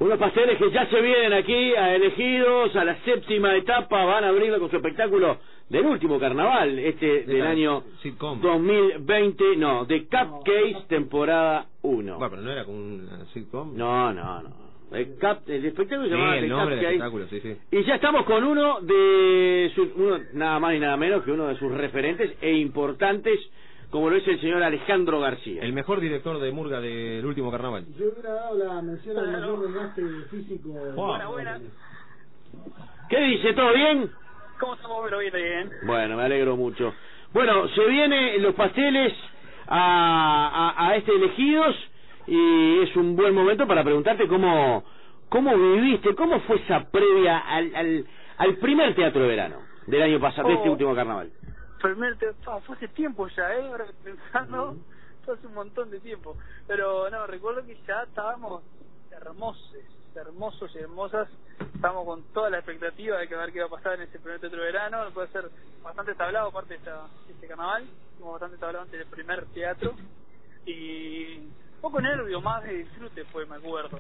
Unos pasteles que ya se vienen aquí a Elegidos, a la 7ª etapa, van a abrirla con su espectáculo del último carnaval, del año sitcom 2020, no, de Cupcakes, temporada 1. Bueno, pero no era como una sitcom. No. El espectáculo se llamaba el nombre del Cupcakes. espectáculo, sí. Y ya estamos con uno de nada más y nada menos que uno de sus referentes e importantes, como lo es el señor Alejandro García. El mejor director de murga del último carnaval. Yo hubiera dado la mención al mayor desgaste físico. Buena. ¿Qué dice? ¿Todo bien? ¿Cómo estamos? Pero bien. Bueno, me alegro mucho. Bueno, se vienen los pasteles a Elegidos y es un buen momento para preguntarte cómo viviste, cómo fue esa previa al primer teatro de verano del año pasado, de este último carnaval. Fue hace tiempo ya, ahora pensando, fue hace un montón de tiempo. Pero no, recuerdo que ya estábamos hermosos y hermosas. Estábamos con toda la expectativa de que a ver qué iba a pasar en ese primer teatro de verano. Puede ser bastante tablado aparte de este carnaval, como bastante tablado antes del primer teatro. Y un poco nervio, más de disfrute fue, me acuerdo.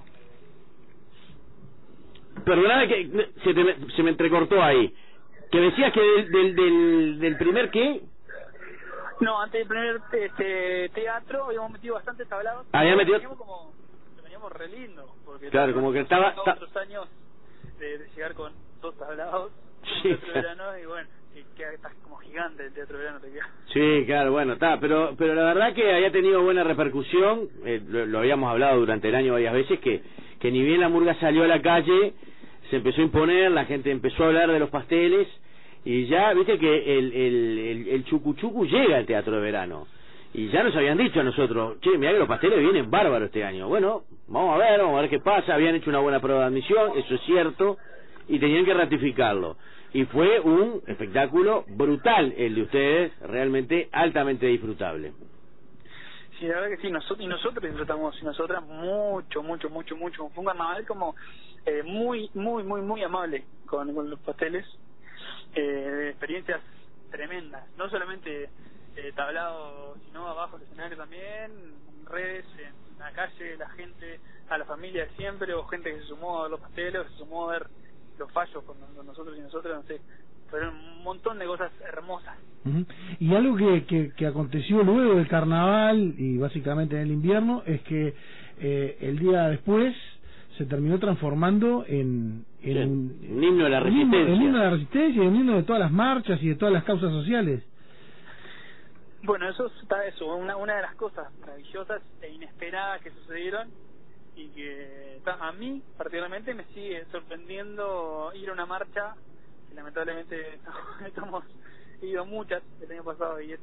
Perdóname que se me entrecortó ahí. ¿Que decías que del primer qué? No, antes del primer teatro habíamos metido bastante tablados. Veníamos re lindo. Porque claro, como que estaba... otros años de llegar con 2 tablados. Sí, teatro de verano, y bueno, estás como gigante el teatro de verano, te queda. Sí, claro, bueno, está, pero la verdad que había tenido buena repercusión, lo habíamos hablado durante el año varias veces, que ni bien la murga salió a la calle, se empezó a imponer, la gente empezó a hablar de los pasteles, y ya, viste que el chucuchucu llega al teatro de verano, y ya nos habían dicho a nosotros, che, mirá que los pasteles vienen bárbaros este año. Bueno, vamos a ver qué pasa. Habían hecho una buena prueba de admisión, eso es cierto, y tenían que ratificarlo. Y fue un espectáculo brutal el de ustedes, realmente altamente disfrutable. Sí, la verdad que sí, nosotros disfrutamos, y nosotras mucho. Fue un carnaval como muy amable con los pasteles, experiencias tremendas, no solamente tablado, sino abajo del escenario también, en redes, en la calle, la gente, a la familia de siempre, o gente que se sumó a ver los pasteles, que se sumó a ver los fallos con nosotros y nosotras, no sé, fueron un montón de cosas hermosas. Y algo que aconteció luego del carnaval y básicamente en el invierno es que el día después se terminó transformando en un himno de la resistencia. El himno de la resistencia y un himno de todas las marchas y de todas las causas sociales. Bueno, una de las cosas maravillosas e inesperadas que sucedieron, y que a mí particularmente me sigue sorprendiendo ir a una marcha, que lamentablemente hemos ido muchas el año pasado y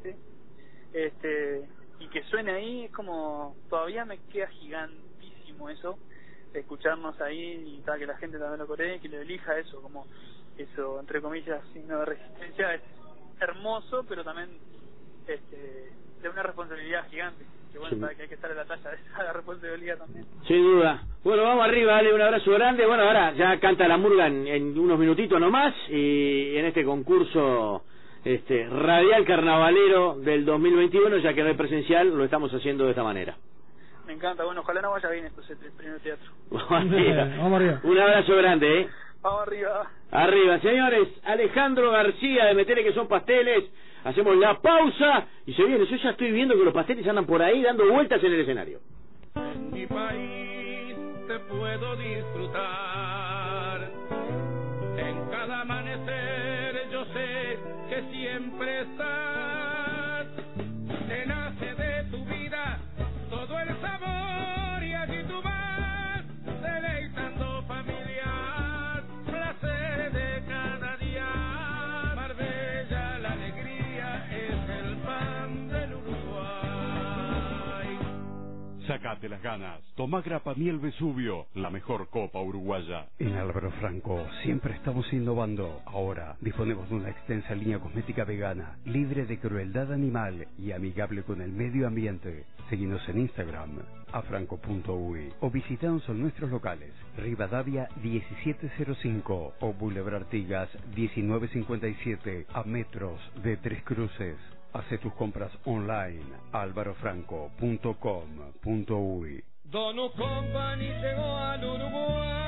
y que suene ahí, es como, todavía me queda gigantísimo eso, de escucharnos ahí y tal, que la gente también lo coree, que lo elija, eso, como eso, entre comillas, signo de resistencia, es hermoso, pero también de una responsabilidad gigante, que bueno, sabe que hay que estar en la talla de esa responsabilidad también. Sin duda. Bueno, vamos arriba, dale un abrazo grande. Bueno, ahora ya canta la murga en unos minutitos nomás, y en este concurso radial carnavalero del 2021, ya que no es presencial, lo estamos haciendo de esta manera. Me encanta, bueno, ojalá no vaya bien esto, el primer teatro. Vamos arriba. Un abrazo grande, Vamos arriba. Arriba, señores. Alejandro García de Metele, que son pasteles. Hacemos la pausa y se viene. Yo ya estoy viendo que los pasteles andan por ahí dando vueltas en el escenario. En mi país te puedo disfrutar. En cada amanecer yo sé que siempre estás. Te nace de tu vida todo el sabor, y allí tú vas deleitando familias, placer de cada día. Marbella, la alegría es el pan del Uruguay. Sacate las ganas. Toma Grapa Miel Vesubio, la mejor copa uruguaya. En Álvaro Franco siempre estamos innovando. Ahora disponemos de una extensa línea cosmética vegana, libre de crueldad animal y amigable con el medio ambiente. Seguinos en Instagram, afranco.uy, o visitanos en nuestros locales, Rivadavia 1705 o Boulevard Artigas 1957, a metros de Tres Cruces. Hace tus compras online, alvarofranco.com.uy. Donut Company llegó al Uruguay.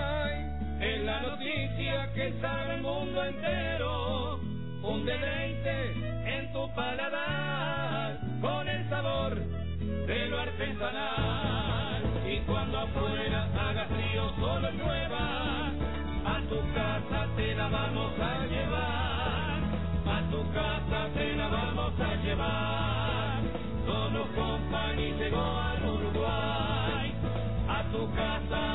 entero, un deleite en tu paladar, con el sabor de lo artesanal. Y cuando afuera haga frío, solo llueva, a tu casa te la vamos a llevar, a tu casa te la vamos a llevar. Solo Company llegó al Uruguay, a tu casa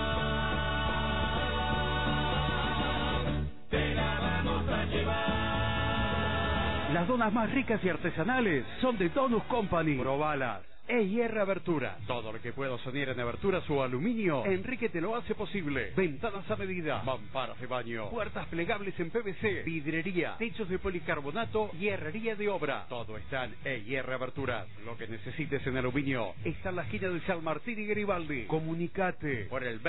te la vamos a llevar. Las donas más ricas y artesanales son de Donus Company. Probalas. EIR Abertura. Todo lo que puedo soñar en aberturas o aluminio, Enrique te lo hace posible. Ventanas a medida, mamparas de baño, puertas plegables en PVC, vidrería, techos de policarbonato y herrería de obra. Todo está en EIR Aberturas. Lo que necesites en aluminio está en la esquina de San Martín y Garibaldi. Comunicate por el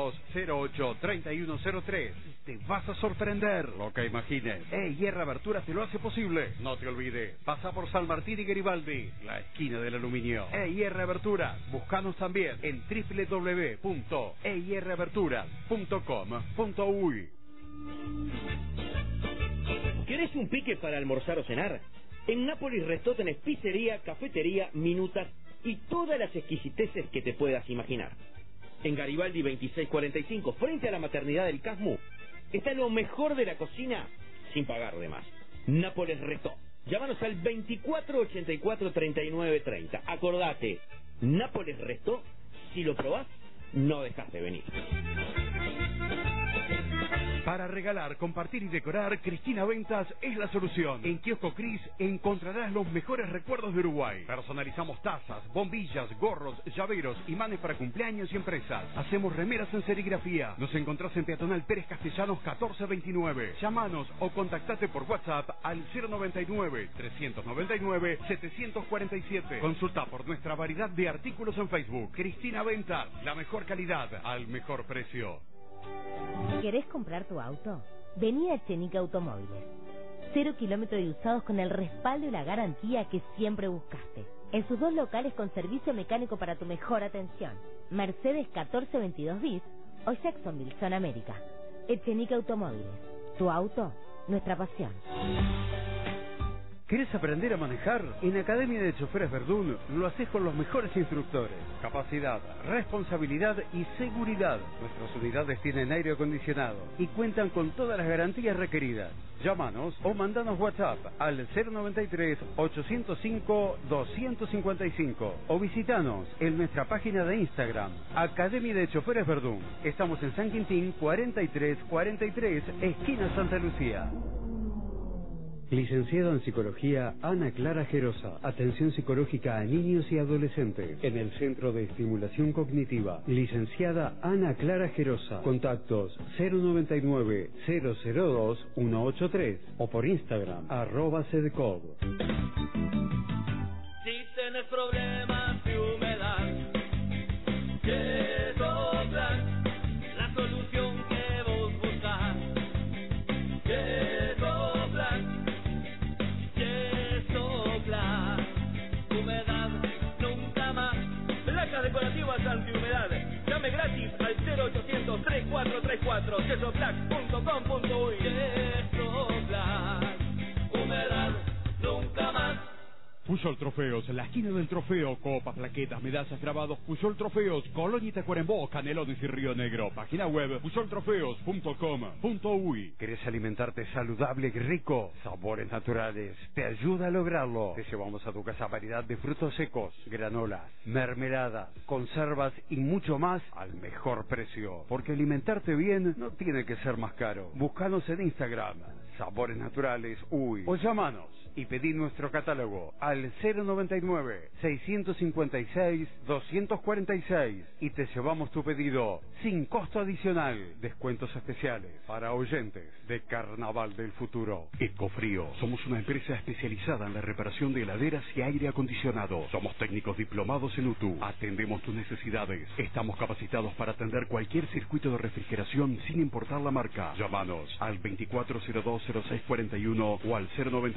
2208-3103. Te vas a sorprender. Lo que imagines, EIR Aberturas te lo hace posible. No te olvides, pasa por San Martín y Garibaldi, la esquina del aluminio. EIR Aberturas. Búscanos también en www.eiraberturas.com.uy. ¿Querés un pique para almorzar o cenar? En Nápoles Restó tenés pizzería, cafetería, minutas y todas las exquisiteces que te puedas imaginar. En Garibaldi 2645, frente a la maternidad del Casmu, está lo mejor de la cocina sin pagar de más. Nápoles Restó. Llámanos al 2484-3930. Acordate, Nápoles Restó, si lo probás, no dejas de venir. Para regalar, compartir y decorar, Cristina Ventas es la solución. En Kiosco Cris encontrarás los mejores recuerdos de Uruguay. Personalizamos tazas, bombillas, gorros, llaveros, imanes para cumpleaños y empresas. Hacemos remeras en serigrafía. Nos encontrás en Peatonal Pérez Castellanos 1429. Llámanos o contactate por WhatsApp al 099-399-747. Consulta por nuestra variedad de artículos en Facebook. Cristina Ventas, la mejor calidad al mejor precio. ¿Querés comprar tu auto? Vení a Echenique Automóviles. 0 kilómetros de usados con el respaldo y la garantía que siempre buscaste. En sus 2 locales con servicio mecánico para tu mejor atención. Mercedes 1422 bis o Jacksonville, Zona América. Echenique Automóviles. Tu auto, nuestra pasión. ¿Querés aprender a manejar? En Academia de Choferes Verdún lo haces con los mejores instructores. Capacidad, responsabilidad y seguridad. Nuestras unidades tienen aire acondicionado y cuentan con todas las garantías requeridas. Llámanos o mandanos WhatsApp al 093-805-255 o visitanos en nuestra página de Instagram, Academia de Choferes Verdún. Estamos en San Quintín 4343, esquina Santa Lucía. Licenciada en Psicología, Ana Clara Gerosa. Atención psicológica a niños y adolescentes. En el Centro de Estimulación Cognitiva. Licenciada Ana Clara Gerosa. Contactos 099-002-183 o por Instagram, @cedcob. Si tenés problemas de humedad, Yesoplan, la solución que vos buscás. Yesoplan, Yesoplan, humedad nunca más. Placas decorativas antihumedad. Llame gratis al 0800-3434, yesoplan.com.uy. Yesoplan, humedad nunca más. Puyol Trofeos, la esquina del trofeo, copas, plaquetas, medallas, grabados, Puyol Trofeos, Colonia y Tacuarembó, Canelones y Río Negro. Página web puyoltrofeos.com.uy. ¿Querés alimentarte saludable y rico? Sabores Naturales te ayuda a lograrlo. Te llevamos a tu casa variedad de frutos secos, granolas, mermeladas, conservas y mucho más al mejor precio. Porque alimentarte bien no tiene que ser más caro. Búscanos en Instagram, Sabores Naturales Uy, o llámanos y pedí nuestro catálogo al 099-656-246 y te llevamos tu pedido sin costo adicional. Descuentos especiales para oyentes de Carnaval del Futuro. Ecofrío. Somos una empresa especializada en la reparación de heladeras y aire acondicionado. Somos técnicos diplomados en UTU. Atendemos tus necesidades. Estamos capacitados para atender cualquier circuito de refrigeración sin importar la marca. Llámanos al 2402-0641 o al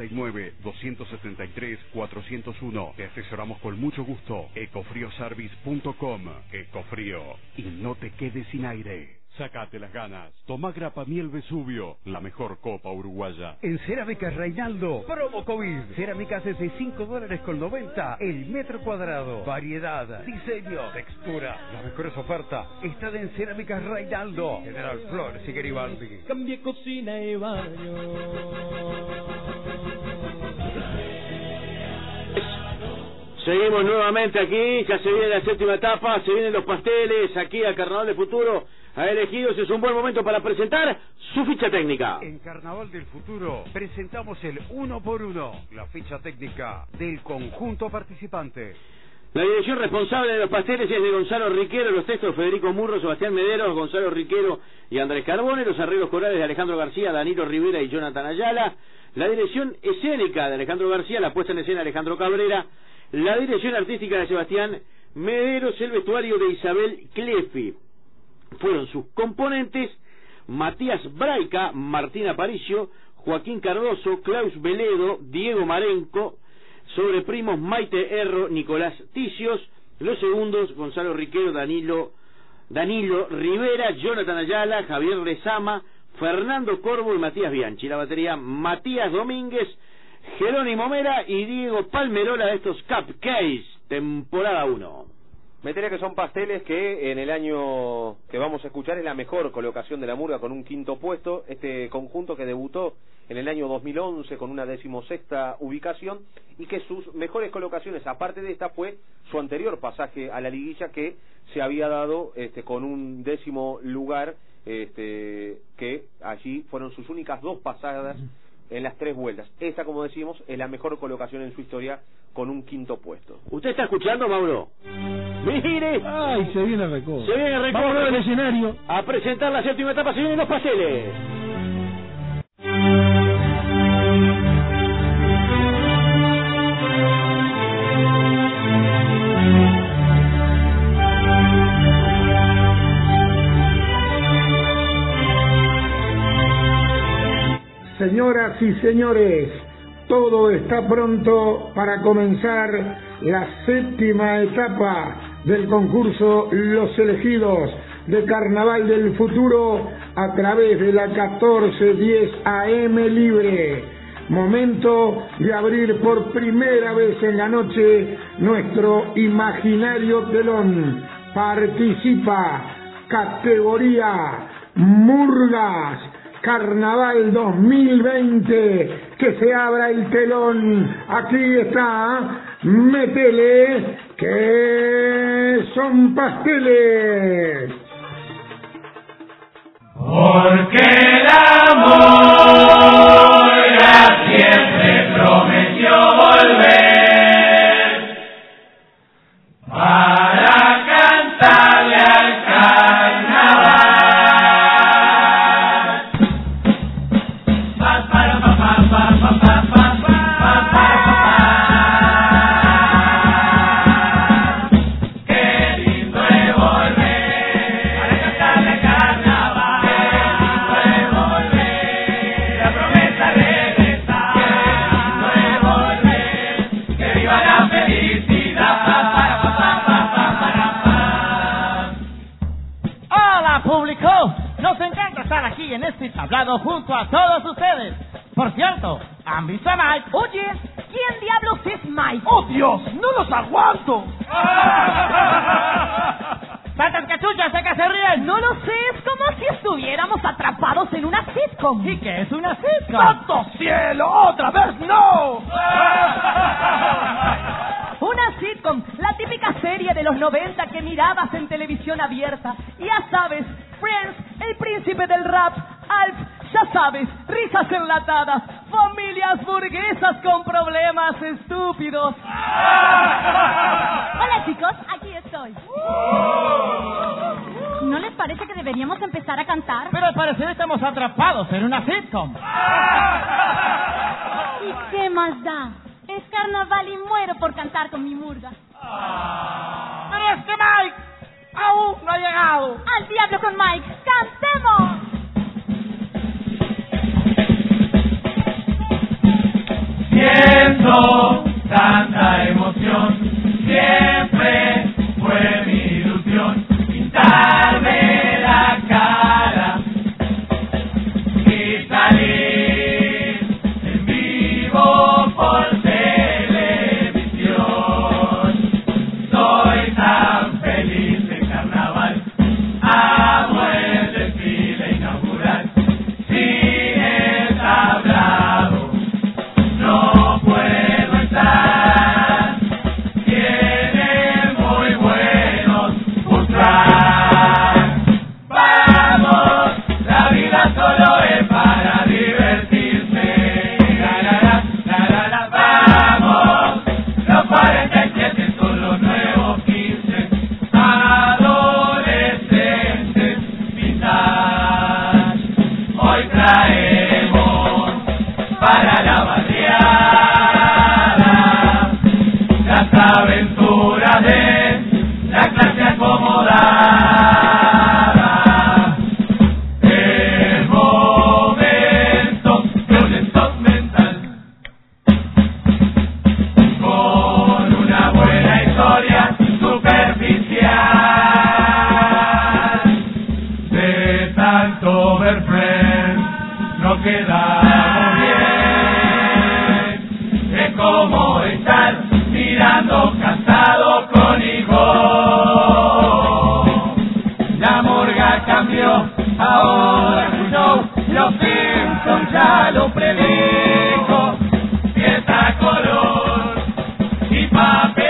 099-273-401. Te asesoramos con mucho gusto. Ecofrioservice.com. Ecofrío. Y no te quedes sin aire. Sacate las ganas. Tomá Grapa Miel Vesubio, la mejor copa uruguaya. En Cerámicas Reinaldo, promo COVID. Cerámicas desde $5.90 el metro cuadrado. Variedad, diseño, textura. Las mejores ofertas están en Cerámicas Reinaldo. General Flores y Garibaldi. Cambie cocina y baño. Seguimos nuevamente aquí, ya se viene la séptima etapa, se vienen los pasteles aquí al Carnaval del Futuro. Ha elegido, es un buen momento para presentar su ficha técnica. En Carnaval del Futuro presentamos el 1x1, la ficha técnica del conjunto participante. La dirección responsable de los pasteles es de Gonzalo Riquero, los textos Federico Murro, Sebastián Mederos, Gonzalo Riquero y Andrés Carbone, los arreglos corales de Alejandro García, Danilo Rivera y Jonathan Ayala, la dirección escénica de Alejandro García, la puesta en escena de Alejandro Cabrera, la dirección artística de Sebastián Mederos, el vestuario de Isabel Clefi. Fueron sus componentes Matías Braica, Martín Aparicio, Joaquín Cardoso, Klaus Veledo, Diego Marenco, sobreprimos Maite Erro, Nicolás Ticios, los segundos Gonzalo Riquero, Danilo Rivera, Jonathan Ayala, Javier Rezama, Fernando Corvo y Matías Bianchi. La batería Matías Domínguez, Jerónimo Mera y Diego Palmerola de estos Cupcakes, temporada 1. Me enteré que son pasteles que en el año que vamos a escuchar es la mejor colocación de la murga con un quinto puesto. Este conjunto que debutó en el año 2011 con una 16ª ubicación y que sus mejores colocaciones, aparte de esta, fue su anterior pasaje a la liguilla que se había dado con un 10º lugar, que allí fueron sus únicas 2 pasadas en las 3 vueltas. Esta, como decimos, es la mejor colocación en su historia con un quinto puesto. ¿Usted está escuchando, Mauro? ¡Mire! ¡Ay, se viene el recodo! Se viene el recodo. Vamos al escenario a presentar la séptima etapa, se vienen los pasteles. Señoras y señores, todo está pronto para comenzar la séptima etapa del concurso Los Elegidos de Carnaval del Futuro a través de la 1410 AM Libre. Momento de abrir por primera vez en la noche nuestro imaginario telón. Participa categoría Murgas Carnaval 2020, que se abra el telón. Aquí está, métele, que son pasteles. Porque el amor siempre prometió volver para cantarle al carnaval. En este tablado junto a todos ustedes. Por cierto, ¿han visto a Mike? Oye, ¿quién diablos es Mike? ¡Oh, Dios! ¡No los aguanto! ¡Saltan cachuchas, sé que se ríen! No lo sé, es como si estuviéramos atrapados en una sitcom. ¿Y qué es una sitcom? ¡Santo cielo! ¡Otra vez no! Una sitcom, la típica serie de los 90 que mirabas en televisión abierta. Ya sabes, Friends, el príncipe del rap, Alf, ya sabes, risas enlatadas, familias burguesas con problemas estúpidos. Hola chicos, aquí estoy. ¿No les parece que deberíamos empezar a cantar? Pero al parecer estamos atrapados en una sitcom. ¿Y qué más da? Es carnaval y muero por cantar con mi murga. ¡Pero es que Mike aún no ha llegado! ¡Al diablo con Mike! ¡Cantemos! Siento tanta emoción, siempre fue mi ilusión pintarme la cara. tanto ver Friends, no quedamos bien. Es como estar mirando Casado con Hijos. La murga cambió, ahora es un show. Los Simpsons ya lo predijo. Fiesta, color y papel.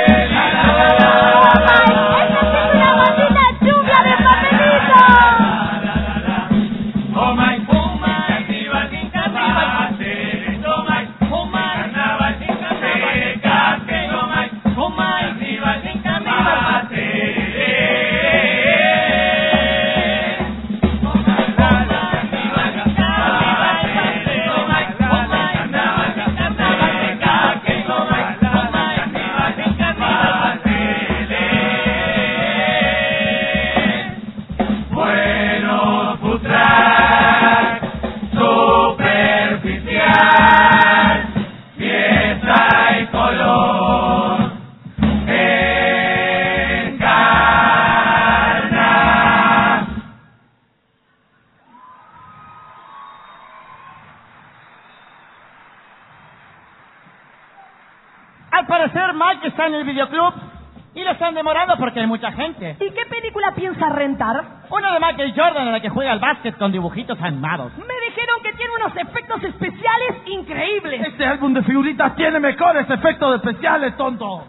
Al parecer Mike está en el videoclub y lo están demorando porque hay mucha gente. ¿Y qué película piensa rentar? Una de Michael Jordan en la que juega al básquet con dibujitos animados. Me dijeron que tiene unos efectos especiales increíbles. Este álbum de figuritas tiene mejores efectos especiales, tonto.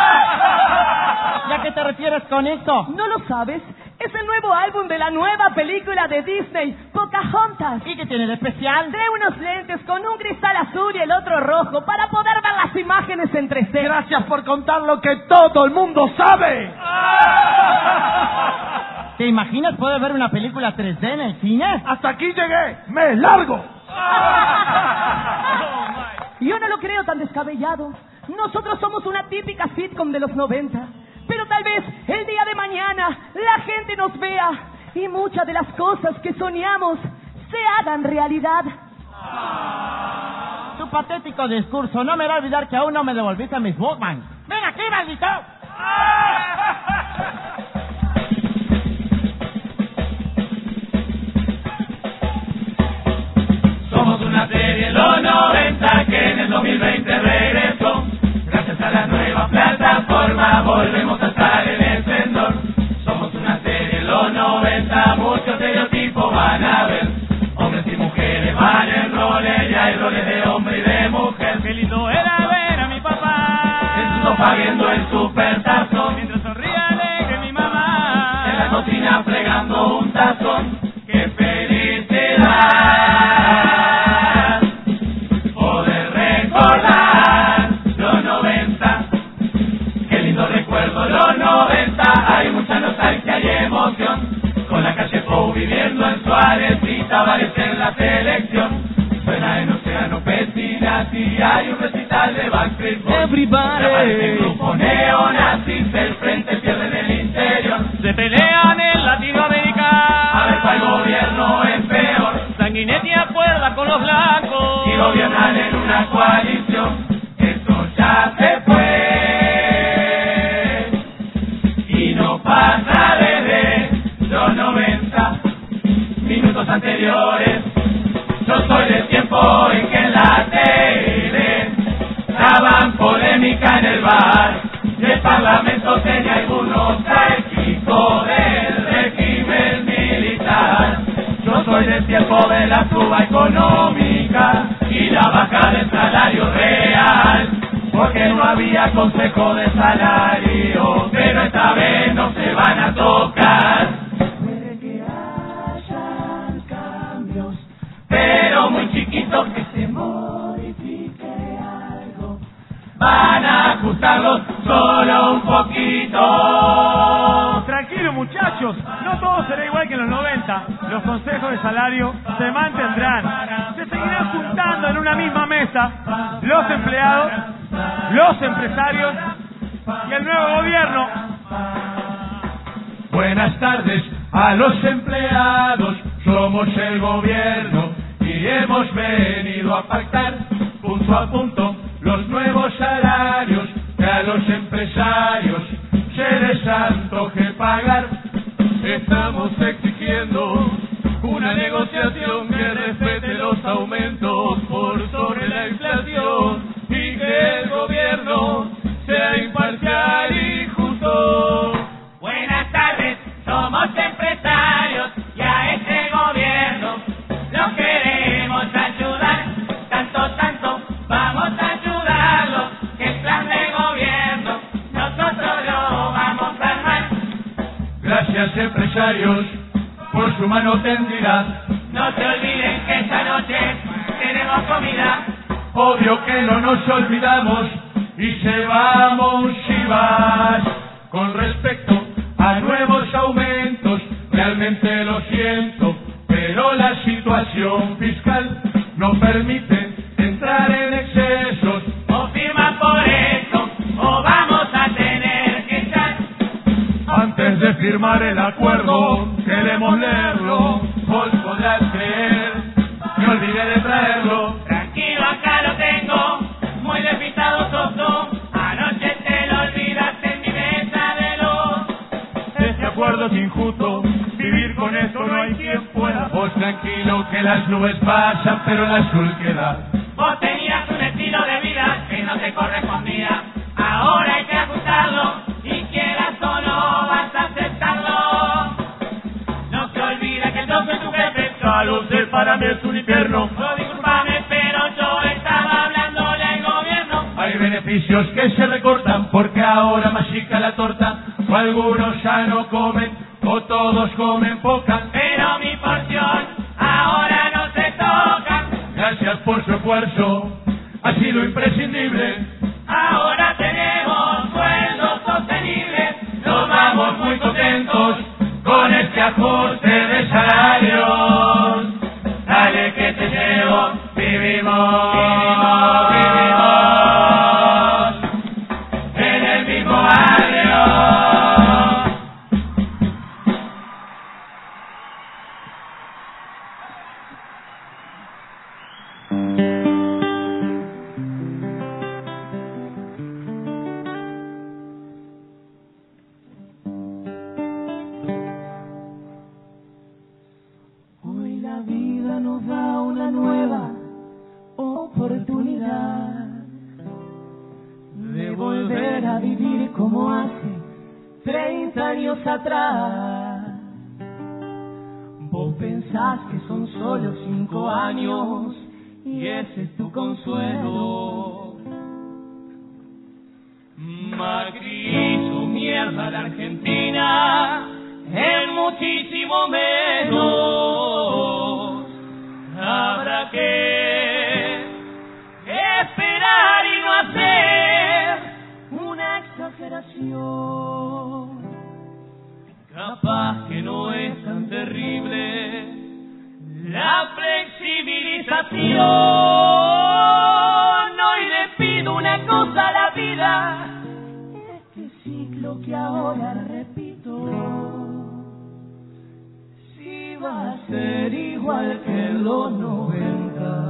¿Y a qué te refieres con esto? ¿No lo sabes? Es el nuevo álbum de la nueva película de Disney, Pocahontas. ¿Y qué tiene de especial? Trae unos lentes con un cristal azul y el otro rojo para poder ver las imágenes en 3D. Gracias por contar lo que todo el mundo sabe. ¿Te imaginas poder ver una película 3D en el cine? Hasta aquí llegué, me largo. Yo no lo creo tan descabellado. Nosotros somos una típica sitcom de los 90. Pero tal vez el día de mañana la gente nos vea y muchas de las cosas que soñamos se hagan realidad. Tu patético discurso no me va a olvidar que aún no me devolviste mis Walkman. ¡Ven aquí, maldito! Somos una serie en los 90 que en el 2020 regresó. Gracias a la nueva plataforma volvemos a estar en esplendor. Somos una serie en los 90, muchos estereotipos van a ver. Hombres y mujeres van en roles, ya hay roles de hombre y de mujer. Qué lindo era ver a mi papá en su sofá viendo el supertazón, mientras sonría alegre mi mamá en la cocina fregando un tazón. ¡Qué felicidad! Poder recordar los 90. Qué lindo recuerdo los 90. Hay mucha nostalgia y emoción. Con la calle Pou viviendo en Suárez y Tavares en la selección. Suena en Océano Pecinas y hay un recital de Backstreet Boys. Everybody. El grupo neonazis, el frente pierde en el interior. Se pelean en Latinoamérica. A ver cuál gobierno es peor. Sanguinetti acuerda con los blancos y gobiernan en una coalición. Eso ya se fue y no pasa desde los 90 minutos anteriores. Yo soy del tiempo en que en la tele daban polémica en el bar y el parlamento tenía algunos salchicos del régimen militar. Yo soy del tiempo de la suba económica y la baja del salario real, porque no había consejo de salario, pero esta vez no se van a tocar. Puede que hayan cambios, pero muy chiquitos, que se modifique algo. Van a ajustarlos solo un poquito. Tranquilo, muchachos, no todo será igual que en los 90. Los consejos de salario se mantendrán. Se seguirán juntando en una misma mesa los empleados, los empresarios y el nuevo gobierno. Buenas tardes a los empleados, somos el gobierno y hemos venido a pactar punto a punto los nuevos salarios que a los empresarios se les antoje pagar. Estamos exigiendo una negociación que respete los aumentos por sobre la inflación y que el gobierno sea imparcial y justo. Buenas tardes, somos empresarios y a este gobierno lo queremos ayudar. Tanto, vamos a ayudarlo, que el plan de gobierno nosotros lo vamos a armar. Gracias empresarios por su mano tendida. No se olviden que esta noche tenemos comida. Obvio que no nos olvidamos y llevamos chivas. Con respecto a nuevos aumentos, realmente lo siento, pero la situación fiscal no permite entrar en excesos. O firma por esto, o vamos a tener que echar. Antes de firmar el acuerdo, queremos leerlo. Vos podrás creer, me olvidé de traerlo. Tranquilo, acá lo tengo, muy despistado sos tú. Anoche te lo olvidaste en mi mesa de luz. Este acuerdo es injusto, vivir con esto no hay quien pueda. Vos tranquilo que las nubes pasan, pero el azul queda. Vos tenías un estilo de vida que no te correspondía. Ahora hay que ajustarlo, y quieras o no vas a aceptarlo. No te olvides que yo soy tu jefe. Ya lo sé, para mí es un infierno. No, discúlpame, pero yo estaba hablándole al gobierno. Hay beneficios que se recortan porque ahora más chica la torta. O algunos ya no comen, o todos comen poca. Pero mi porción ahora no se toca. Gracias por su esfuerzo, ha sido imprescindible. Ahora tenemos sueldos sostenibles. Nos vamos muy contentos con este ajuste de salarios. Dale que te llevo, vivimos en el mismo barrio. Hoy la vida nos da una nueva oportunidad de volver a vivir como hace 30 años atrás. Vos pensás que son solo 5 años y ese es tu consuelo. Macri hizo mierda a la Argentina en muchísimo menos. Habrá que esperar y no hacer una exageración. Capaz que no es tan terrible la flexibilización. Hoy le pido una cosa a la vida. Este ciclo que ahora repito, si va a ser igual que en los 90,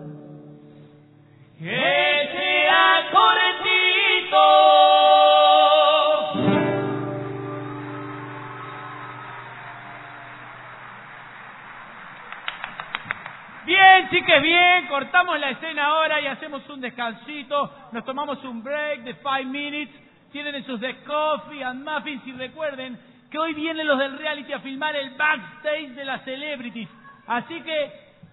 que sea cortito. Bien, chiques, bien, cortamos la escena ahora y hacemos un descansito, nos tomamos un break de 5 minutes, tienen esos de coffee and muffins y recuerden que hoy vienen los del reality a filmar el backstage de las celebrities, así que,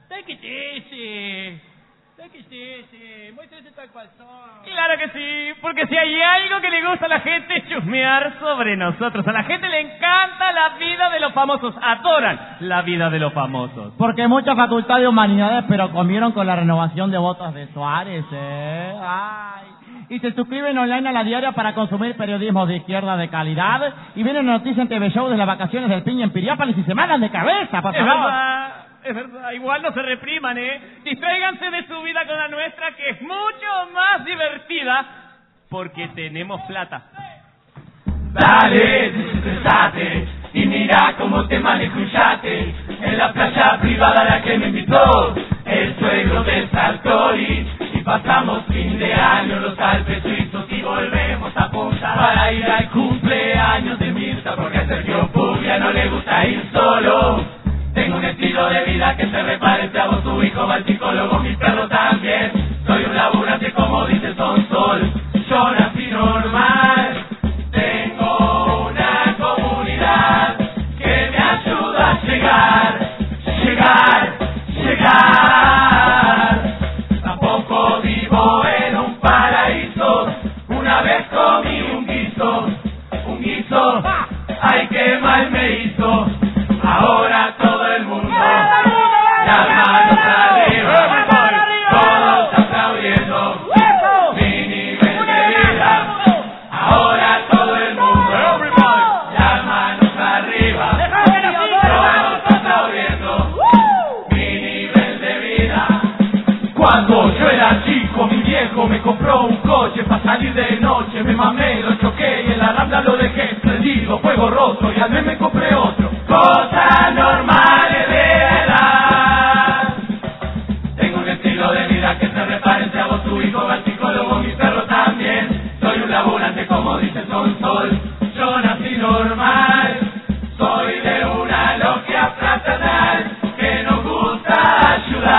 muéstrese tal cual son. Claro que sí, porque si hay algo que le gusta a la gente es chusmear sobre nosotros. A la gente le encanta la vida de los famosos, adoran la vida de los famosos. Porque mucha facultad de humanidades, pero comieron con la renovación de votos de Suárez, Ay. Y se suscriben online a la diaria para consumir periodismo de izquierda de calidad. Y vienen noticias en TV Show de las vacaciones del Piña en Piriápolis y se mandan de cabeza, por favor. Es verdad, igual no se repriman, Distráiganse de su vida con la nuestra, que es mucho más divertida, porque tenemos plata. Dale, desestresate y mira cómo te manejo un yate. En la playa privada a la que me invitó el suegro de Sartori. Y pasamos fin de año en los Alpes suizos y volvemos a Punta para ir al cumpleaños de Mirta, porque a Sergio Puglia no le gusta ir solo. Tengo un estilo que te reparen, te hago tu hijo, va al psicólogo, mi perro también. Soy un laburante como dice Son Sol, yo nací normal. Tengo una comunidad que me ayuda a llegar. Tampoco vivo en un paraíso, una vez comí un guiso, ay qué mal me hizo. Ahora todo el mundo, las manos arriba, todos aplaudiendo mi nivel de vida. Ahora todo el mundo, las manos arriba, todos aplaudiendo mi nivel de vida. Cuando yo era chico, mi viejo me compró un coche para salir de noche. Me mamé, lo choqué y en la Rambla lo dejé prendido, fuego roto, y al mes me compré otro. Cosas normales de edad. Tengo un estilo de vida que se reparen, te hago tu hijo, va al psicólogo, mi perro también. Soy un laburante como dice Son Sol, yo nací normal. Soy de una logia fraternal que nos gusta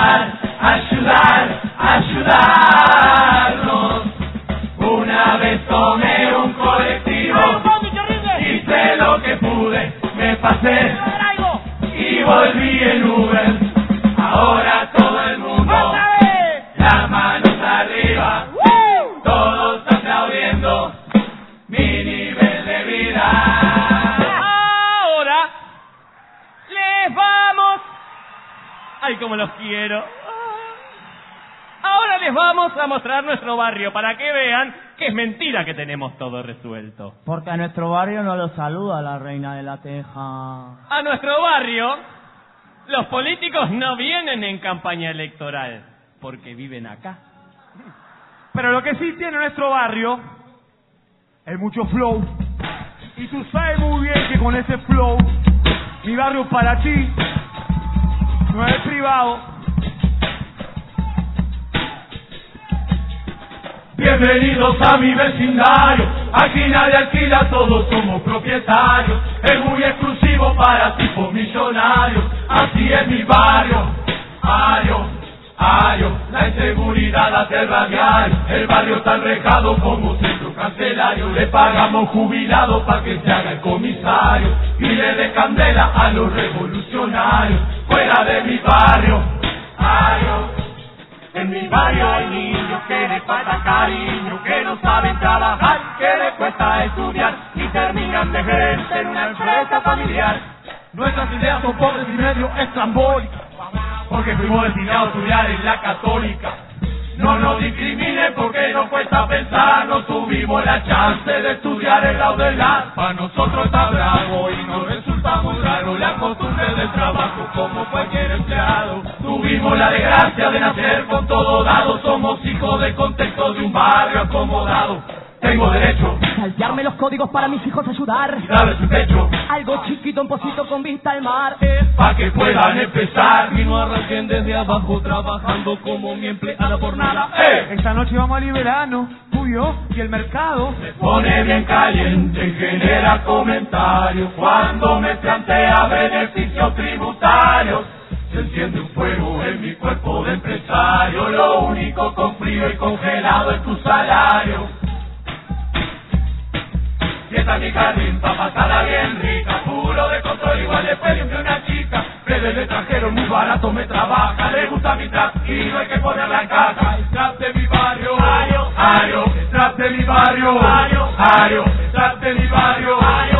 ayudarnos. Una vez tomé un colectivo, hice lo que pude, me pasé y volví en Uber. Ahora todo el mundo, las manos arriba, todos aplaudiendo mi nivel de vida. Ahora les vamos. Ay, cómo los quiero. Ahora les vamos a mostrar nuestro barrio para que vean que es mentira que tenemos todo resuelto. Porque a nuestro barrio no lo saluda la reina de la teja. A nuestro barrio, los políticos no vienen en campaña electoral, porque viven acá. Pero lo que sí tiene nuestro barrio es mucho flow. Y tú sabes muy bien que con ese flow, mi barrio para ti no es privado. Bienvenidos a mi vecindario, aquí nadie alquila, todos somos propietarios. Es muy exclusivo para tipos millonarios, así es mi barrio. La inseguridad hace el radial, el barrio está enrejado como centro cancelario. Le pagamos jubilado para que se haga el comisario y le dé candela a los revolucionarios. Fuera de mi barrio, en mi barrio hay niños que les falta cariño, que no saben trabajar, que les cuesta estudiar y terminan de gerente en una empresa familiar. Nuestras ideas son pobres y medio estrambólicas, porque fuimos destinados a estudiar en la católica. No nos discriminen porque nos cuesta pensar, no tuvimos la chance de estudiar el lado del ar. Para nosotros está bravo y nos resulta muy raro la costumbre del trabajo como cualquier empleado. Tuvimos la desgracia de nacer con todo dado, somos hijos del contexto de un barrio acomodado. Tengo derecho a saltearme los códigos para mis hijos ayudar y darles un techo, algo chiquito, un pocito con vista al mar, para que puedan empezar y no arranquen desde abajo trabajando como mi empleada por nada. Esta noche vamos a liberarnos, tú y yo y el mercado. Se pone bien caliente y genera comentarios cuando me plantea beneficios tributarios. Se enciende un fuego en mi cuerpo de empresario, lo único con frío y congelado es tu salario. Y esta es mi jardín pa' pasarla bien rica, puro de control, igual después de una chica. Pero el extranjero muy barato me trabaja, le gusta mi trap y no hay que ponerla en caja. El trap de mi barrio, el trap de mi barrio, el trap de mi barrio,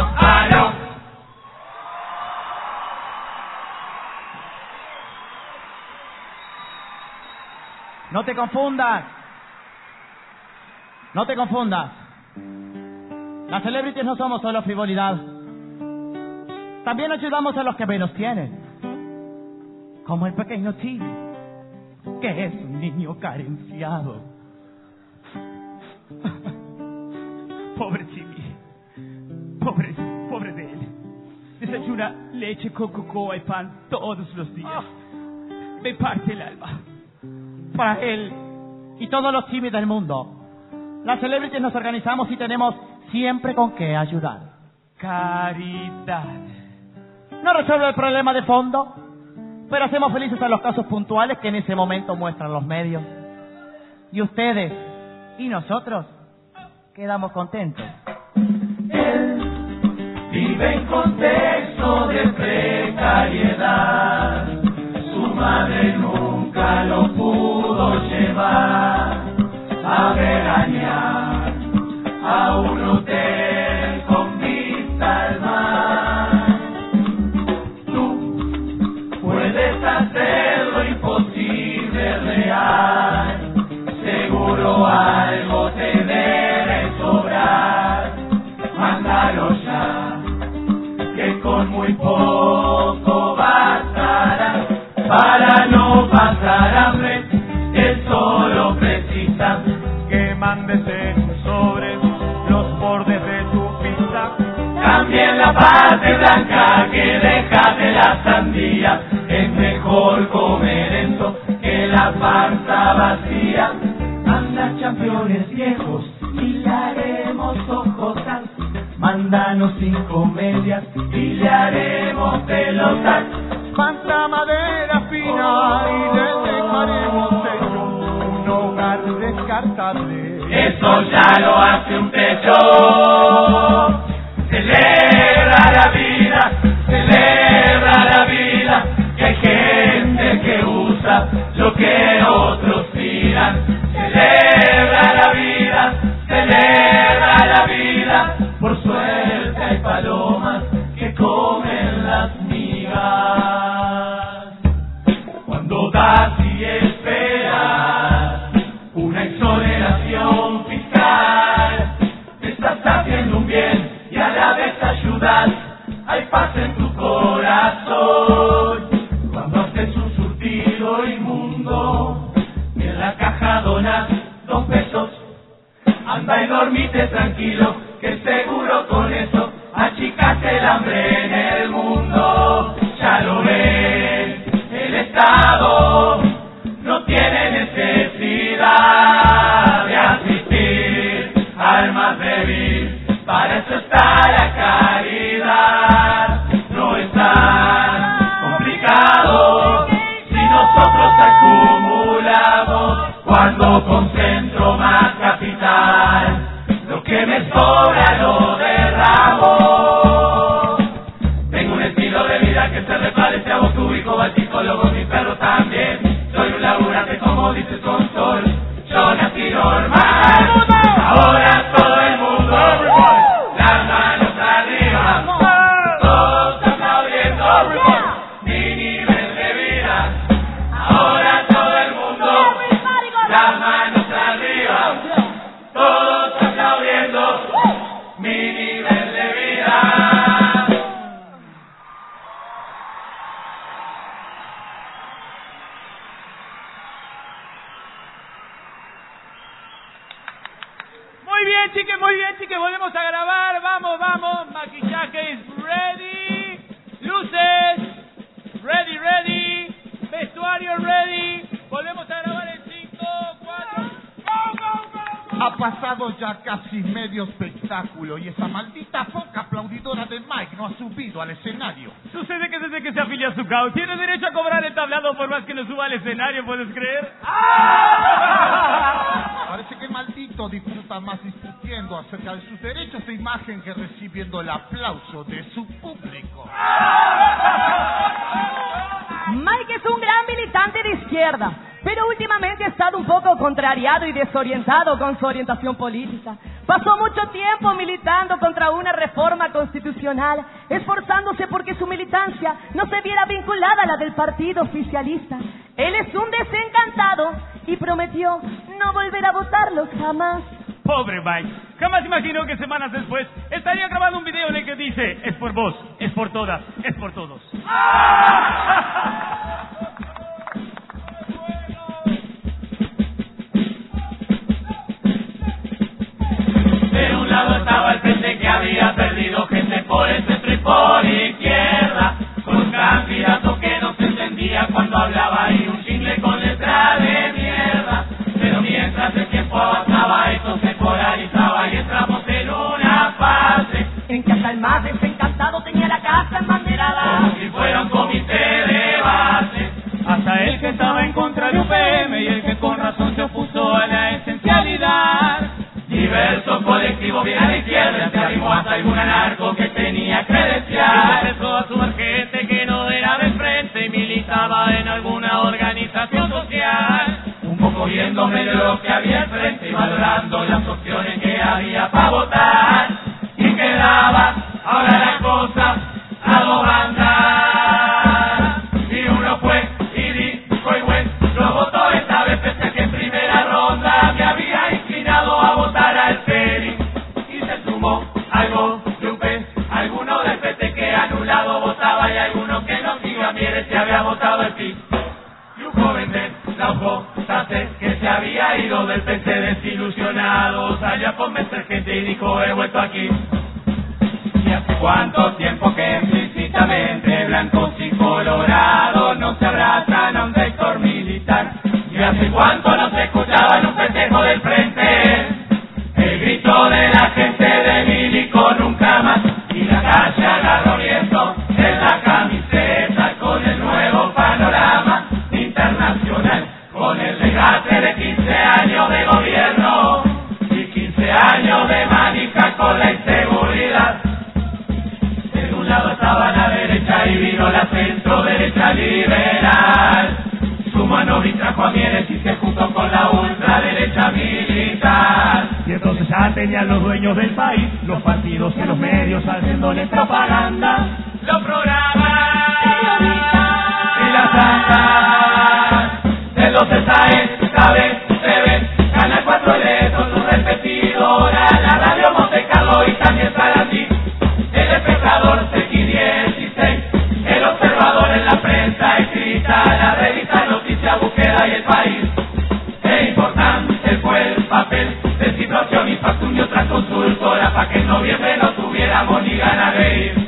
No te confundas. No te confundas. Las celebrities no somos solo frivolidad. También ayudamos a los que menos tienen. Como el pequeño Chile, que es un niño carenciado. Pobre Chile. Pobre de él. Desayuna leche con cocoa y pan todos los días. Me parte el alma. Para él y todos los chimis del mundo, las celebrities nos organizamos y tenemos siempre con qué ayudar. Caridad. No resuelve el problema de fondo, pero hacemos felices a los casos puntuales que en ese momento muestran los medios. Y ustedes y nosotros quedamos contentos. Vive en contexto de precariedad, su madre nunca lo pudo llevar a veranear a un hotel con vista al mar. Tú puedes hacer lo imposible real, seguro algo te debe sobrar. Mándalo ya, que con muy poco bastará para no pasar hambre. Él solo precisa que mandes sobre los bordes de tu pizza. También la parte blanca que deja de la sandía. Es mejor comer eso que la panza vacía. Anda, campeones viejos, y le haremos ojotas. Mándanos 5 medias y le haremos pelotas. Manda madera fina y le dejaremos hecho un hogar descartable. Eso ya lo hace un techo. Celebra la vida, que hay gente que usa lo que otros tiran. Celebra la vida, por suerte hay palomas que comen las migas. Cuando das y esperas una exoneración fiscal, te estás haciendo un bien y a la vez ayudas. Hay paz en tu corazón cuando haces un surtido inmundo y en la caja donas 2 pesos. Anda y dormite tranquilo, que seguro con eso achicaste el hambre en el mundo. Ya lo ves, el Estado no tiene necesidad de asistir al más débil. Para eso está la caridad. No es tan complicado si nosotros acumulamos. Cuando concentro más capital, lo que me sobra lo derramo. Tengo un estilo de vida que se reparece a vos, tu hijo, al psicólogo, mi perro también. Soy un laburante como dice Son Sol. Yo nací normal. Ahora todo el mundo, las manos arriba, todos aplaudiendo mi nivel de vida. Ahora todo el mundo, las manos arriba, todos aplaudiendo mi nivel de vida. Muy bien, chiques, volvemos a grabar. Vamos. Maquillaje is ready. Luces, ready. Vestuario ready. Volvemos a grabar en 5, 4. ¡Go! Ha pasado ya casi medio espectáculo y esa maldita foca aplaudidora de Mike no ha subido al escenario. Sucede que desde que se afilia a su caos tiene derecho a cobrar el tablado por más que no suba al escenario, ¿puedes creer? Parece que maldito disfruta más discutiendo acerca de sus derechos de imagen que recibiendo el aplauso de su público. Mike es un gran militante de izquierda, pero últimamente ha estado un poco contrariado y desorientado con su orientación política. Pasó mucho tiempo militando contra una reforma constitucional, esforzándose porque su militancia no se viera vinculada a la del partido oficialista. Él es un desencantado y prometió no volver a votarlos jamás. Pobre Mike, jamás imaginó que semanas después estaría grabando un video en el que dice: es por vos, es por todas, es por todos. De un lado estaba el frente que había perdido gente por el centro y por izquierda, con un candidato que no se entendía cuando hablaba y un jingle con letra de mierda. Pero mientras el tiempo avanzaba esto se polarizaba y entramos en una fase en que hasta el más desencantado tenía la casa embanderada, como si fuera un comité de base. lo que había enfrente y valorando las opciones que había para votar. Y quedaba ahora la cosa a dos bandas. Y uno fue y dijo y bueno, lo votó esta vez, pese a que en primera ronda me había inclinado a votar al Peri. Y se sumó algo de un pez, alguno del PT que anulado votaba y alguno que no sigue a Mieres se había votado el PIB. Y un joven de la votaste que se había ido del PC desilusionado salió a convencer gente y dijo he vuelto aquí. Y hace cuánto tiempo que explícitamente blancos y colorados no se abrazan a un sector militar. Y hace cuánto no se escuchaba en un festejo del frente el grito de la gente de Milico nunca más. Y la calle agarró viento en la camiseta con el nuevo panorama internacional, con el legate de 15 años de gobierno y 15 años de manija con la inseguridad. De un lado estaba la derecha y vino la centro derecha liberal. Su mano trajo a Mieres y se juntó con la ultraderecha militar. Y entonces ya tenían los dueños del país, los partidos y los medios haciéndole propaganda. Los programas y las tantas de los SAES, ¿sabes? TV, Canal 4 L con su repetidora, la radio Monte Carlo y también Sarandí, el Espectador X16, el Observador en la prensa escrita, la revista Noticias, Búsqueda y El País. Es importante fue el papel de situación y Factum y otra consultora para que en noviembre no tuviéramos ni ganas de ir.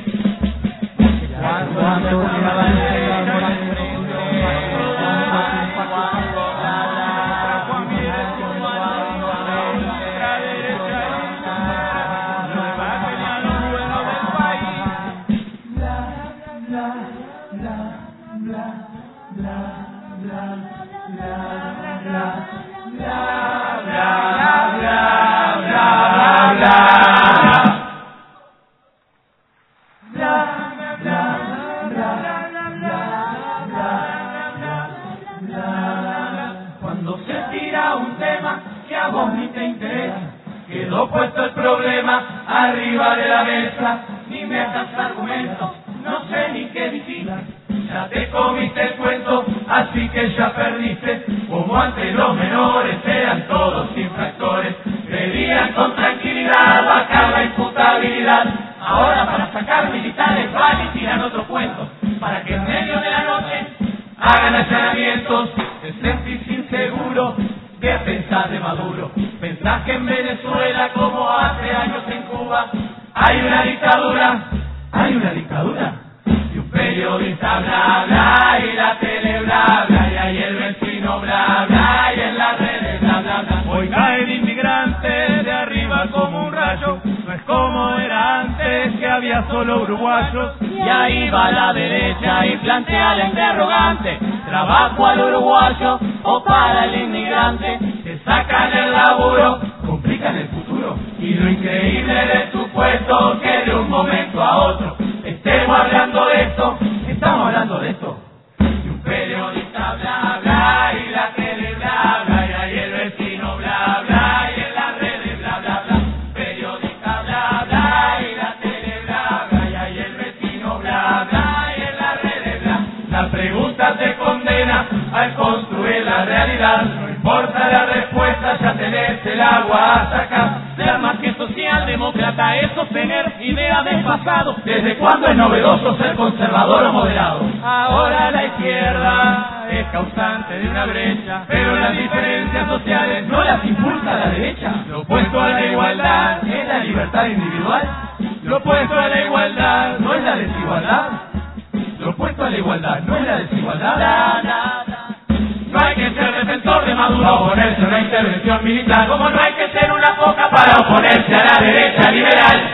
Cuando se tira un tema que a vos ni te interesa, quedó puesto el problema arriba de la mesa, ni me hagas argumentos, no sé ni qué decir. Ya te comiste el cuento, así que ya perdiste. Como antes los menores eran todos infractores, pedían con tranquilidad bajar la imputabilidad. Ahora para sacar militares van y tiran otro cuento, para que en medio de la noche hagan allanamientos. Te sentís inseguro, ¿qué pensás de Maduro? Pensás que en Venezuela, como hace años en Cuba, hay una dictadura. ¿Hay una dictadura? Y un periodista bla bla, y la tele bla bla, y ahí el vecino bla bla, y en las redes bla bla bla. Hoy cae el inmigrante de arriba como un rayo, no es como era antes que había solo uruguayos. Y ahí va la derecha y plantea la interrogante: ¿trabajo al uruguayo o para el inmigrante? Te sacan el laburo, complican el futuro, y lo increíble de tu puesto que de un momento a otro estemos hablando de esto, estamos hablando de esto. Y un periodista bla bla, y la tele bla bla, y ahí el vecino bla bla, y en las redes bla bla bla. Periodista bla bla, y la tele bla bla, y ahí el vecino bla bla, y en las redes bla. La pregunta te condena al construir la realidad. No importa la respuesta, ya tenés el agua a sacar. Ser más que socialdemócrata es sostener ideas del pasado. ¿Desde cuándo es novedoso ser conservador o moderado? Ahora la izquierda es causante de una brecha, pero las diferencias sociales no las impulsa la derecha. Lo opuesto a la igualdad es la libertad individual. Lo opuesto a la igualdad no es la desigualdad. Lo opuesto a la igualdad no es la desigualdad. No hay que ser defensor de Maduro, oponerse a una intervención militar, como no hay que ser una foca para oponerse a la derecha liberal.